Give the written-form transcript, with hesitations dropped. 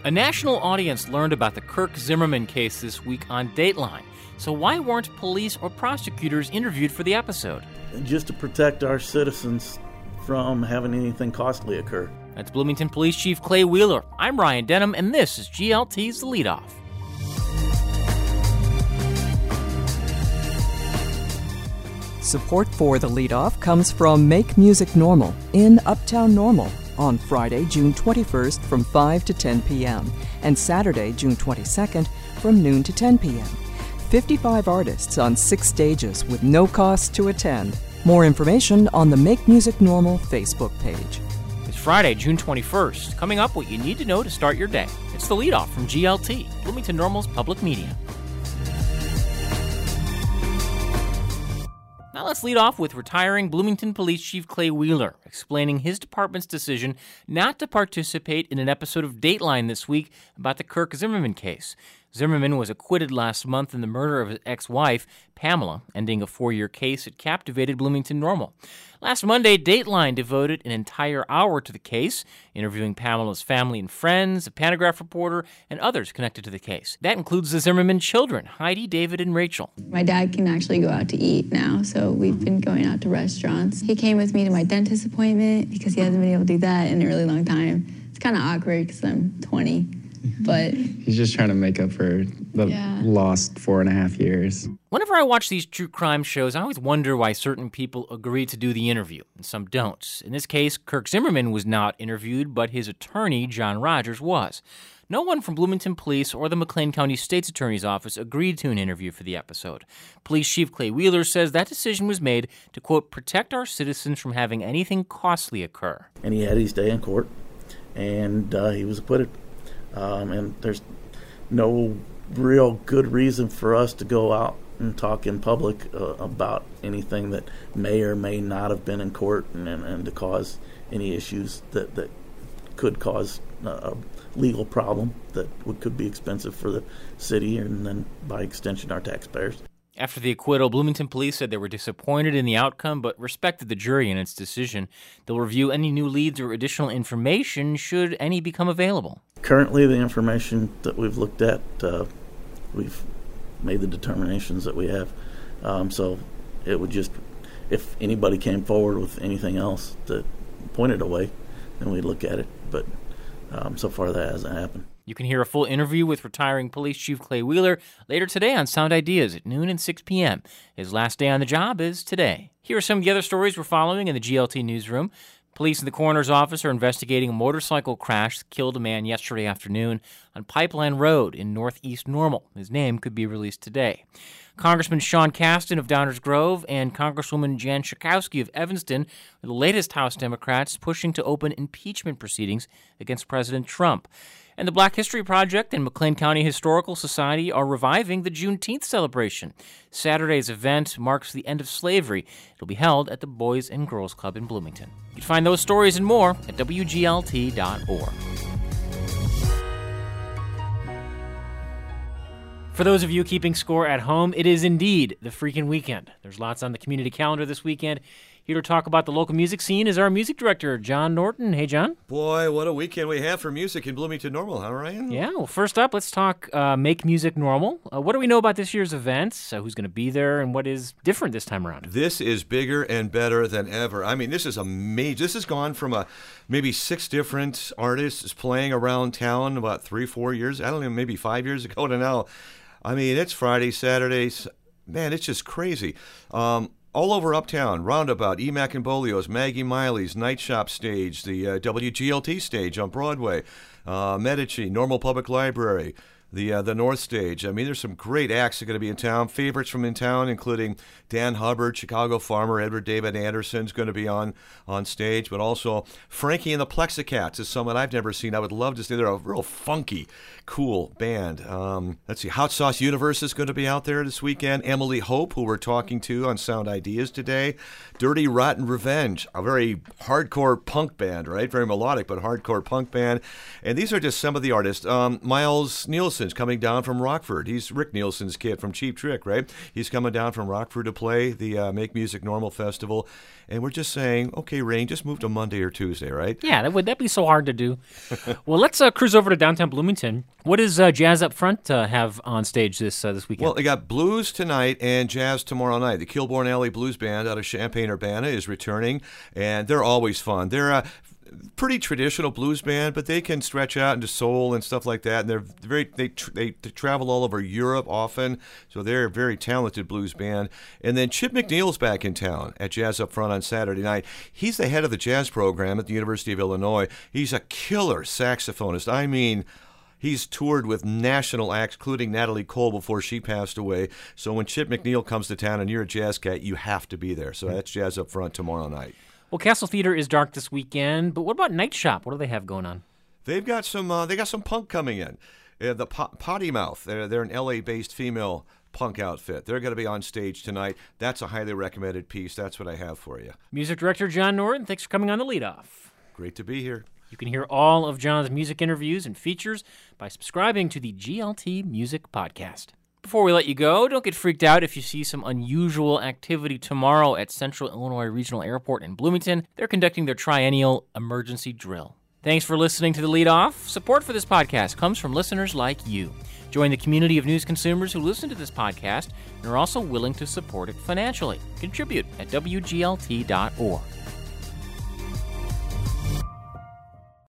A national audience learned about the Kirk Zimmerman case this week on Dateline. So why weren't police or prosecutors interviewed for the episode? Just to protect our citizens from having anything costly occur. That's Bloomington Police Chief Clay Wheeler. I'm Ryan Denham, and this is GLT's The Leadoff. Support for The Leadoff comes from Make Music Normal in Uptown Normal on Friday, June 21st from 5 to 10 p.m. and Saturday, June 22nd from noon to 10 p.m. 55 artists on 6 stages with no cost to attend. More information on the Make Music Normal Facebook page. It's Friday, June 21st. Coming up, what you need to know to start your day. It's The Leadoff from GLT, Bloomington Normal's public media. Now let's lead off with retiring Bloomington Police Chief Clay Wheeler, explaining his department's decision not to participate in an episode of Dateline this week about the Kirk Zimmerman case. Zimmerman was acquitted last month in the murder of his ex-wife, Pamela, ending a 4-year case that captivated Bloomington Normal. Last Monday, Dateline devoted an entire hour to the case, interviewing Pamela's family and friends, a Pantagraph reporter, and others connected to the case. That includes the Zimmerman children, Heidi, David, and Rachel. My dad can actually go out to eat now, so we've been going out to restaurants. He came with me to my dentist appointment because he hasn't been able to do that in a really long time. It's kind of awkward because I'm 20. But he's just trying to make up for the lost 4.5 years. Whenever I watch these true crime shows, I always wonder why certain people agree to do the interview, and some don't. In this case, Kirk Zimmerman was not interviewed, but his attorney, John Rogers, was. No one from Bloomington Police or the McLean County State's Attorney's Office agreed to an interview for the episode. Police Chief Clay Wheeler says that decision was made to, quote, protect our citizens from having anything costly occur. And he had his day in court, and he was acquitted. And there's no real good reason for us to go out and talk in public about anything that may or may not have been in court and to cause any issues that could cause a legal problem that could be expensive for the city and then by extension our taxpayers. After the acquittal, Bloomington Police said they were disappointed in the outcome but respected the jury in its decision. They'll review any new leads or additional information should any become available. Currently, the information that we've looked at, we've made the determinations that we have. So it would just, if anybody came forward with anything else that pointed away, then we'd look at it. But so far that hasn't happened. You can hear a full interview with retiring Police Chief Clay Wheeler later today on Sound Ideas at noon and 6 p.m. His last day on the job is today. Here are some of the other stories we're following in the GLT newsroom. Police in the coroner's office are investigating a motorcycle crash that killed a man yesterday afternoon on Pipeline Road in northeast Normal. His name could be released today. Congressman Sean Casten of Downers Grove and Congresswoman Jan Schakowsky of Evanston are the latest House Democrats pushing to open impeachment proceedings against President Trump. And the Black History Project and McLean County Historical Society are reviving the Juneteenth celebration. Saturday's event marks the end of slavery. It'll be held at the Boys and Girls Club in Bloomington. You can find those stories and more at WGLT.org. For those of you keeping score at home, it is indeed the freaking weekend. There's lots on the community calendar this weekend. Here to talk about the local music scene is our music director, John Norton. Hey, John. Boy, what a weekend we have for music in Bloomington Normal, huh, Ryan? Yeah, well, first up, let's talk Make Music Normal. What do we know about this year's events? Who's going to be there, and what is different this time around? This is bigger and better than ever. I mean, this is amazing. This has gone from maybe 6 different artists playing around town about 3-4 years, I don't know, maybe 5 years ago to now. I mean, it's Fridays, Saturdays. Man, it's just crazy. All over Uptown, Roundabout, Emack and Bolio's, Maggie Miley's, Night Shop stage, the WGLT stage on Broadway, Medici, Normal Public Library, the North Stage. I mean, there's some great acts that are going to be in town. Favorites from in town, including Dan Hubbard, Chicago Farmer, Edward David Anderson's going to be on stage, but also Frankie and the Plexicats is someone I've never seen. I would love to see. They're a real funky, cool band. Let's see, Hot Sauce Universe is going to be out there this weekend. Emily Hope, who we're talking to on Sound Ideas today. Dirty Rotten Revenge, a very hardcore punk band, right? Very melodic, but hardcore punk band. And these are just some of the artists. Miles Nielsen Nielsen's coming down from Rockford. He's Rick Nielsen's kid from Cheap Trick, right? He's coming down from Rockford to play the Make Music Normal Festival. And we're just saying, okay, Rain, just move to Monday or Tuesday, right? Yeah, that'd be so hard to do. Well, let's cruise over to downtown Bloomington. What does Jazz Up Front have on stage this weekend? Well, they got blues tonight and jazz tomorrow night. The Kilbourne Alley Blues Band out of Champaign-Urbana is returning, and they're always fun. They're a pretty traditional blues band, but they can stretch out into soul and stuff like that. And they travel all over Europe often, so they're a very talented blues band. And then Chip McNeil's back in town at Jazz Up Front on Saturday night. He's the head of the jazz program at the University of Illinois. He's a killer saxophonist. I mean, he's toured with national acts, including Natalie Cole before she passed away. So when Chip McNeil comes to town and you're a jazz cat, you have to be there. So that's Jazz Up Front tomorrow night. Well, Castle Theater is dark this weekend, but what about Night Shop? What do they have going on? They've got some. They got some punk coming in. The Potty Mouth. They're an LA-based female punk outfit. They're going to be on stage tonight. That's a highly recommended piece. That's what I have for you. Music director John Norton, thanks for coming on The Leadoff. Great to be here. You can hear all of John's music interviews and features by subscribing to the GLT Music Podcast. Before we let you go, don't get freaked out if you see some unusual activity tomorrow at Central Illinois Regional Airport in Bloomington. They're conducting their triennial emergency drill. Thanks for listening to The Lead Off. Support for this podcast comes from listeners like you. Join the community of news consumers who listen to this podcast and are also willing to support it financially. Contribute at WGLT.org.